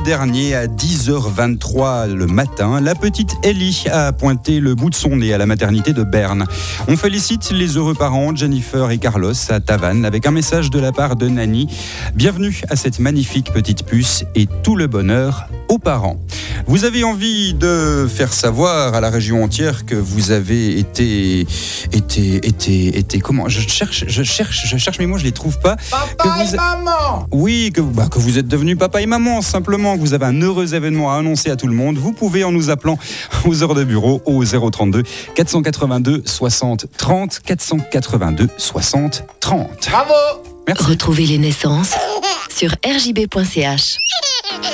dernier à 10h23 le matin, la petite Ellie a pointé le bout de son nez à la maternité de Berne. On félicite les heureux parents Jennifer et Carlos à Tavannes avec un message de la part de Nani. Bienvenue à cette magnifique petite puce et tout le bonheur aux parents. Vous avez envie de faire savoir à la région entière que vous avez été comment je cherche mes mots, je les trouve pas. Papa et maman. Oui, que vous êtes devenus papa et maman, simplement que vous avez un heureux événement à annoncer à tout le monde. Vous pouvez en nous appelant aux heures de bureau au 032 482 60 30 482 60 30. Bravo. Merci. Retrouvez les naissances sur rjb.ch.